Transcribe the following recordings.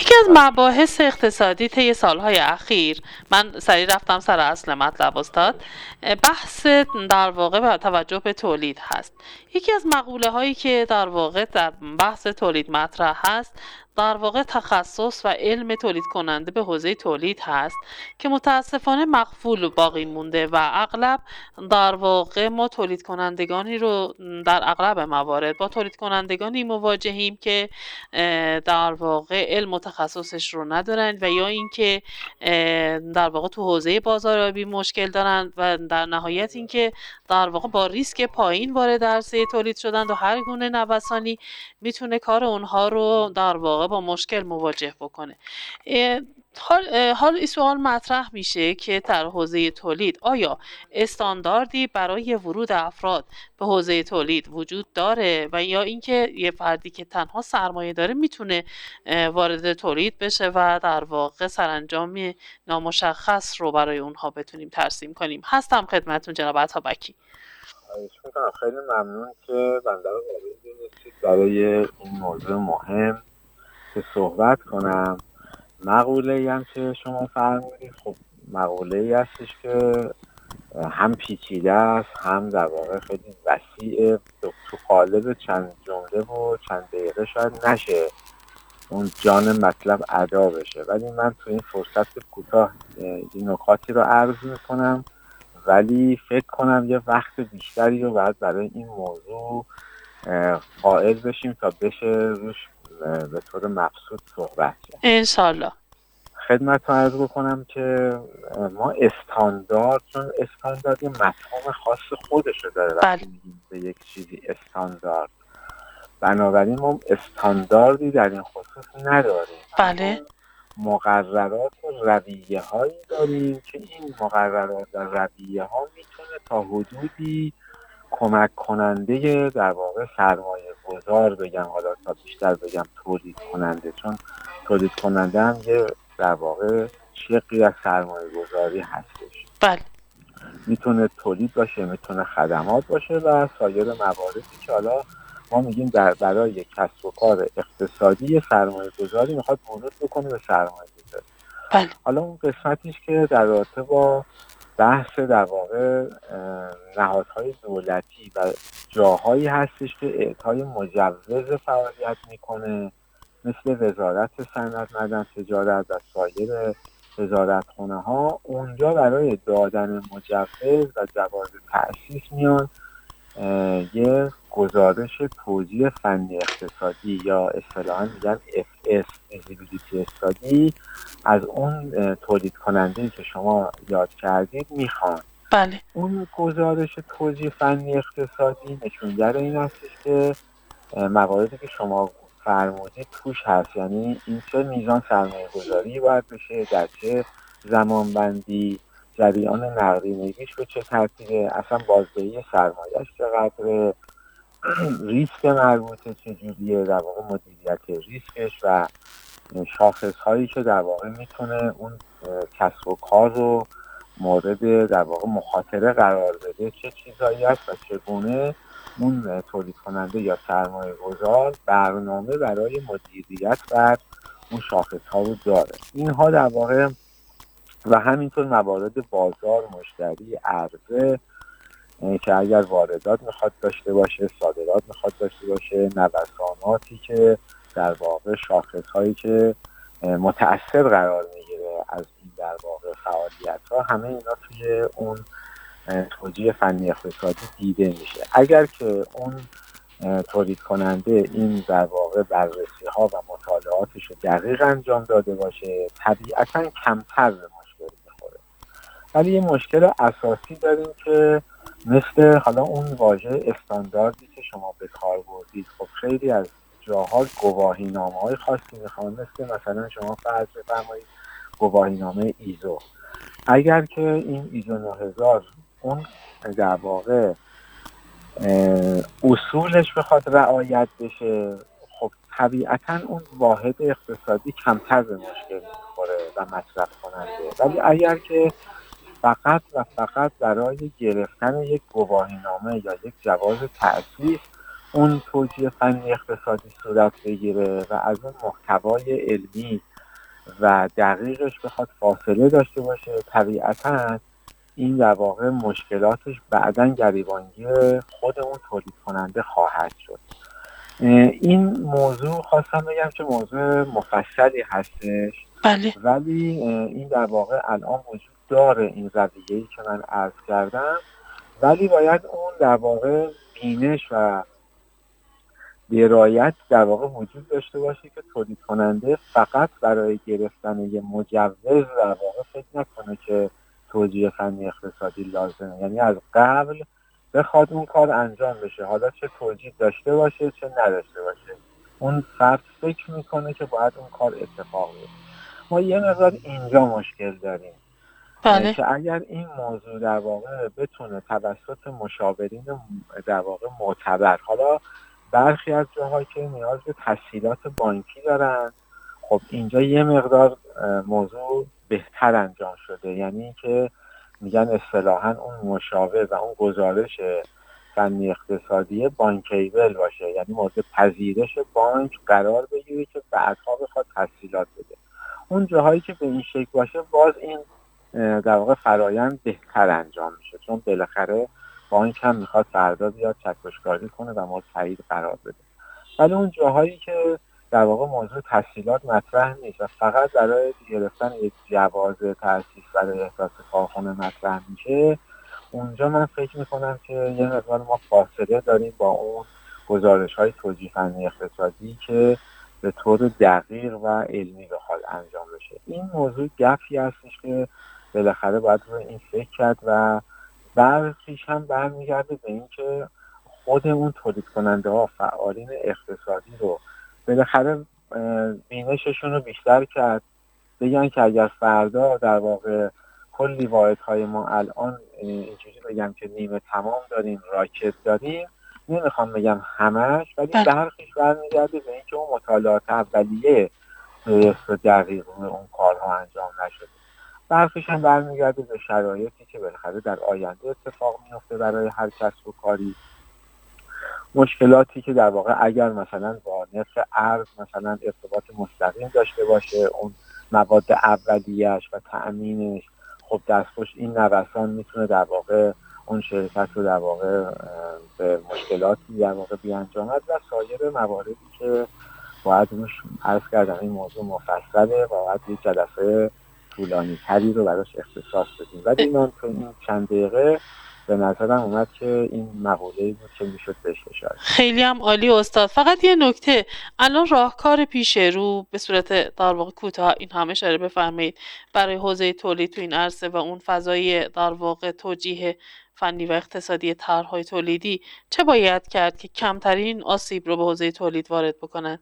یکی از مباحث اقتصادی طی سالهای اخیر، من سریع رفتم سر اصل مطلب استاد، بحث در واقع با توجه به تولید هست. یکی از مقوله هایی که در واقع در بحث تولید مطرح هست، در واقع تخصص و علم تولید کننده به حوزه تولید هست که متاسفانه مغفول و باقی مونده و اغلب در واقع ما تولید کنندگانی رو در اغلب موارد با تولید کنندگانی مواجهیم که در واقع علم و تخصصش رو ندارن و یا اینکه در واقع تو حوزه بازاریابی مشکل دارن و در نهایت اینکه در واقع با ریسک پایین وارد عرصه تولید شدن و هر گونه نوسانی میتونه کار اونها رو در واقع با مشکل مواجه بکنه. حال این سوال مطرح میشه که در حوزه تولید آیا استانداردی برای ورود افراد به حوزه تولید وجود داره و یا اینکه یه فردی که تنها سرمایه داره میتونه وارد تولید بشه و در واقع سرانجام نامشخص رو برای اونها بتونیم ترسیم کنیم. هستم خدمتتون جناب عطابکی. خیلی ممنون که بنده رو وارد دونستید برای این موضوع مهم که صحبت کنم. مقوله ای هم که شما فرمودید خب مقوله ای هستش که هم پیچیده است هم در واقع خیلی وسیعه، تو قالب چند جمله و چند دقیقه شاید نشه اون جان مطلب ادا بشه، ولی من تو این فرصت کوتاه این نکاتی رو عرض میکنم، ولی فکر کنم یه وقت بیشتری رو باید برای این موضوع قائل بشیم تا بشه روش به طور مبسوط صحبت کرد انشالله. خدمتتون عرض بکنم که ما استاندارد، چون استاندارد یه مفهوم خاص خودش رو داره وقتی میگیم به یک چیزی استاندارد، بنابراین ما استانداردی در این خصوص نداریم. بله. مقررات و رویه هایی داریم که این مقررات و رویه ها میتونه تا حدودی کمک کننده در واقع سرمایه گذار بگم، حالا تا بیشتر بگم تولید کننده، چون تولید کننده هم یه در واقع شقی از سرمایه گذاری هستش. بله. میتونه تولید باشه، میتونه خدمات باشه و سایر مواردی که حالا ما میگیم برای کسب و کار اقتصادی سرمایه گذاری میخواد ورود بکنه به سرمایه گذاری. بله. حالا اون قسمتیش که در رابطه با بحث در واقع نهادهای دولتی و جاهایی هستش که اعطای مجوز فعالیت میکنه، مثل وزارت صنعت، معدن، تجارت و سایر وزارتخانه ها، اونجا برای دادن مجوز و جواز تأسیس میان یه گزارش توجیه فنی اقتصادی یا اصطلاحاً میگن FS feasibility study از اون تولید کننده که شما یاد کردید میخوان. بله. اون گزارش توجیه فنی اقتصادی نشونگر این هستش که مواردی که شما فرمودید توش هست، یعنی این چه میزان سرمایه گذاری باید بشه، در چه زمان بندی، جریان نقدینگیش به چه ترتیبه، اصلا بازدهی سرمایه‌اش چقدره، ریسک مربوطه چجوریه، در واقع مدیریت ریسکش و شاخص هایی که در واقع میتونه اون کسب و کار رو مورد در واقع مخاطره قرار بده، چه چیزایی هست و چگونه اون تولید کننده یا سرمایه گذار برنامه برای مدیریت بر اون شاخص ها رو داره. اینها در واقع و همینطور موارد بازار، مشتری، عرضه که اگر واردات میخواد داشته باشه، صادرات میخواد داشته باشه، نوساناتی که در واقع شاخص هایی که متأثر قرار میگیره از این در واقع فعالیت ها، همه اینا توی اون توجیه فنی اقتصادی دیده میشه. اگر که اون تولید کننده این در واقع بررسی ها و مطالعاتش رو دقیق انجام داده باشه، طبیعتاً کمتر به مشکل میخوره. ولی یه مشکل اساسی داریم که مثل حالا اون واژه استانداردی که شما به کار بردید، خب خیلی از جاها گواهینامه‌های خاصی میخوان، مثلا شما فرض بفرمایید گواهینامه ایزو. اگر که این ایزو 9000 اون در واقع اصولش بخواد رعایت بشه، خب طبیعتاً اون واحد اقتصادی کمتر به مشکل میخوره و مصرف کننده. ولی اگر که فقط و فقط برای گرفتن یک گواهینامه یا یک جواز تأسیس اون توجیه فنی اقتصادی صورت بگیره و از اون محتوای علمی و دقیقش بخواد فاصله داشته باشه، طبیعتاً این در واقع مشکلاتش بعداً گریبانگی خود اون تولید کننده خواهد شد. این موضوع خواستم بگم که موضوع مفصلی هستش، بله ولی این در واقع الان وجود داره، این رویه‌ای که من عرض کردم، ولی باید اون در واقع بینش و درایت در واقع وجود داشته باشه که تولید کننده فقط برای گرفتن یه مجوز در واقع فکر نکنه که توجیه فنی اقتصادی لازمه، یعنی از قبل بخواد اون کار انجام بشه، حالا چه توجیه داشته باشه چه نداشته باشه، اون فرد فکر میکنه که باید اون کار اتفاق بیفته. ما یه مقدار اینجا مشکل داریم بله که اگر این موضوع در واقع بتونه توسط مشاورین در واقع معتبر، حالا برخی از جاهایی که نیاز به تسهیلات بانکی دارن، خب اینجا یه مقدار موضوع بهتر انجام شده، یعنی که میگن اصطلاحاً اون مشاور و اون گزارش فنی اقتصادی بانکیبل باشه، یعنی مورد پذیرش بانک قرار بگیره که بعدها بخواد تسهیلات بده. اون جاهایی که به این شکل باشه باز این در واقع فرایند بهتر انجام میشه، چون بالاخره بانک هم میخواد فردا بیاد چکشکاری کنه و مورد تایید قرار بده. ولی اون جاهایی که در واقع موضوع تسهیلات مطرح نیست و فقط برای گرفتن یک جواز تأسیس برای احداث کارخانه مطرح میشه، اونجا من فکر میکنم که یه مقدار ما فاصله داریم با اون گزارش‌های توجیه فنی اقتصادی که به طور دقیق و علمی بخواد انجام بشه. این موضوع گپی هستش که بالاخره باید روی این فکر کرد و برخیش هم برمیگرده به این که خود اون تولید کننده ها، فعالین اقتصادی رو بالاخره بینششون رو بیشتر کرد، بگن که اگر فردا در واقع کلی واحدهای ما الان اینجوری بگم که نیمه تمام داریم، راکت داریم، نمیخوام بگم همش، ولی بله برخیش برمیگرده به اینکه اون مطالعات اولیه درست و دقیق اون کارها انجام نشده. برخیش هم برمیگرده به شرایطی که بالاخره در آینده اتفاق میفته برای هر کسب و کاری، مشکلاتی که در واقع اگر مثلا با نرخ ارز مثلا ارتباط مستقیم داشته باشه، اون مواد اولیه‌اش و تأمینش، خب دستخوش این نوسان میتونه در واقع اون شرکت رو در واقع به مشکلاتی در واقع بیانجامد و سایر مواردی که باید روش عرض کردم. این موضوع مفصله و باید یک جلسه طولانی تری رو براش اختصاص بدیم، ولی من تو این چند دقیقه به نظرم اومد که این مقوله‌ای بود که میشد بهش اشاره. خیلی هم عالی استاد. فقط یه نکته، الان راهکار پیش رو به صورت در واقع کوتاه این هم اشاره بفرمایید برای حوزه تولید تو این عرصه و اون فضای در واقع توجیه فنی و اقتصادی طرح‌های تولیدی چه باید کرد که کمترین آسیب رو به حوزه تولید وارد بکنند؟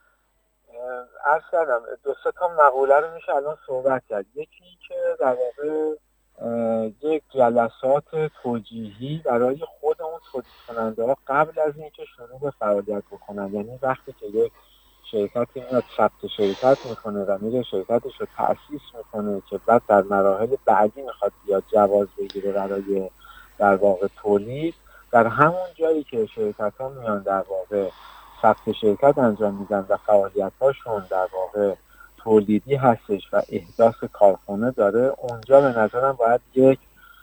عرض کردم دو سه تا مقوله رو میشه الان صحبت کرد. یکی که در واقع یک جلسات توجیهی برای خود اون تولید کننده ها قبل از اینکه شروع به فعالیت بکنن، یعنی وقتی که یک شرکتی میاد ثبت شرکت میکنه و میره شرکتش رو تأسیس میکنه که بعد در مراحل بعدی میخواد بیاد جواز بگیره برای در واقع تولید، در همون جایی که شرکت ها میان در واقع ثبت شرکت انجام میدن و فعالیت هاشون در واقع تولیدی هستش و احداث کارخانه داره، اونجا به نظرم باید یک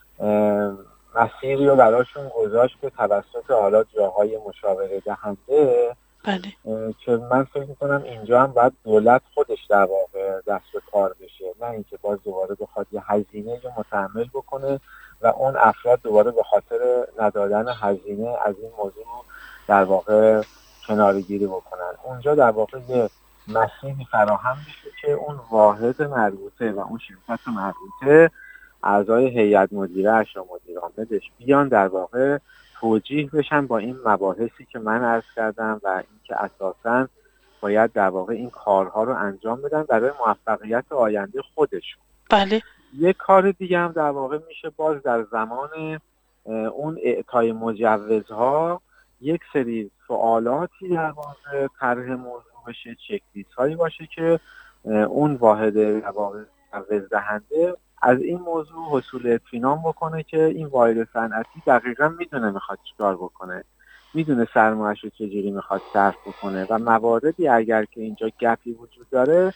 مسیری رو براشون گذاشت که توسط حالا جاهای مشاوره دهنده بله که من فکر میکنم اینجا هم باید دولت خودش در واقع دست به کار بشه، نه اینکه باز دوباره بخواد یه هزینه رو متحمل بکنه و اون افراد دوباره به خاطر ندادن هزینه از این موضوع در واقع کناره‌گیری بکنن. اونجا در واقع یه مسیری فراهم بشه که اون واحد مربوطه و اون شرکت مربوطه، اعضای هیئت مدیره‌اش یا مدیر عاملش بیان در واقع توجیه بشن با این مباحثی که من عرض کردم و اینکه اساساً باید در واقع این کارها رو انجام بدن برای موفقیت آینده خودشون. بله یک کار دیگه هم در واقع میشه باز در زمان اون اعطای مجوزها یک سری سوالاتی در واقع طرح موضوع بشه، چک لیست هایی باشه که اون واحد در واقع مجوز دهنده از این موضوع حصول اطمینان بکنه که این واحد صنعتی دقیقاً میدونه میخواد چیکار بکنه، میدونه سرمایه‌اش رو چجوری میخواد صرف بکنه و مواردی اگر که اینجا گپی وجود داره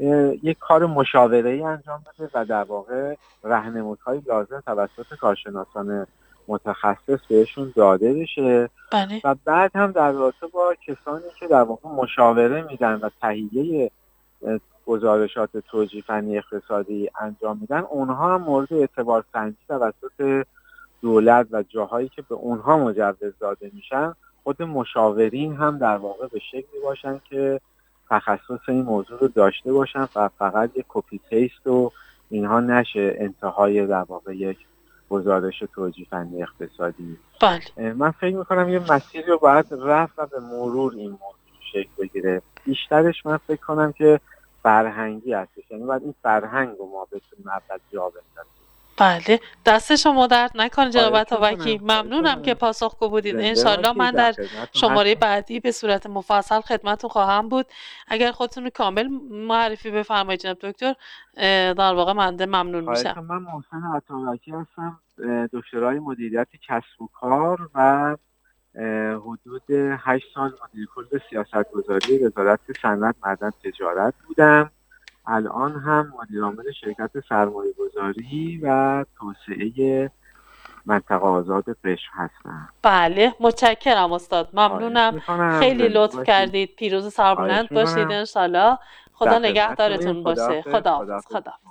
یک کار مشاوره‌ای انجام بده و در واقع راهنمودهای لازم توسط کارشناسان متخصص بهشون داده بشه. بله. و بعد هم در رابطه با کسانی که در واقع مشاوره میدن و تهیه گزارشات توجیه فنی اقتصادی انجام میدن، اونها هم مورد اعتبار سنجی توسط دولت و جاهایی که به اونها مجوز داده میشن، خود مشاورین هم در واقع به شکلی باشن که تخصص این موضوع رو داشته باشن و فقط یک کپی پیست و اینها نشه انتهای در واقع یک گزارش توجیه فنی اقتصادی. بله. من فکر میکنم یه مسیری رو باید رفت و به مرور این موضوع شکل بگیره. بیشترش من فکر کنم که فرهنگی هستش، یعنی باید این فرهنگ رو ما بتونیم اول جا بندازیم. بله، دست شما درد نکنه جناب عطابکی. ممنونم که پاسخگو بودید. انشالله من در شماره بعدی به صورت مفصل خدمتتون خواهم بود. اگر خودتون کامل معرفی بفرمایید جناب دکتر، در واقع من ممنون میشم. من محسن عطابکی هستم، دکترای مدیریت کسب و کار و حدود 8 سال مدیر کل سیاستگذاری وزارت صنعت معدن تجارت بودم. الان هم مدیر عامل شرکت سرمایه‌گذاری و توسعه منطقه آزاد قشم هستم. بله، متشکرم استاد. ممنونم. خیلی لطف کردید. پیروز سربلند باشید ان شاءالله. خدا نگهدارتون باشه. خدا